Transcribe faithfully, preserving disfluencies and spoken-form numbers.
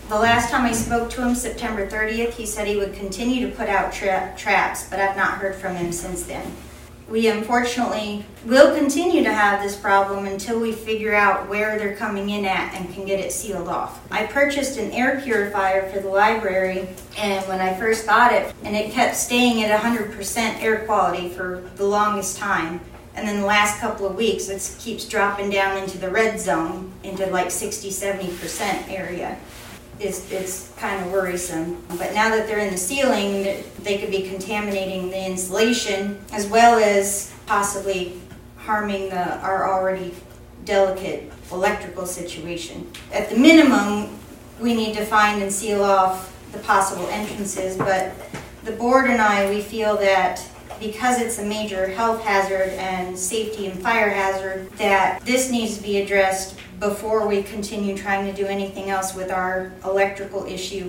The last time I spoke to him, September thirtieth, he said he would continue to put out tra- traps, but I've not heard from him since then. We unfortunately will continue to have this problem until we figure out where they're coming in at and can get it sealed off. I purchased an air purifier for the library, and when I first got it, and it kept staying at one hundred percent air quality for the longest time. And then the last couple of weeks, it keeps dropping down into the red zone, into like sixty, seventy percent area. It's, it's kind of worrisome. But now that they're in the ceiling, they could be contaminating the insulation as well as possibly harming the, our already delicate electrical situation. At the minimum, we need to find and seal off the possible entrances, but the board and I, we feel that because it's a major health hazard and safety and fire hazard, that this needs to be addressed before we continue trying to do anything else with our electrical issue.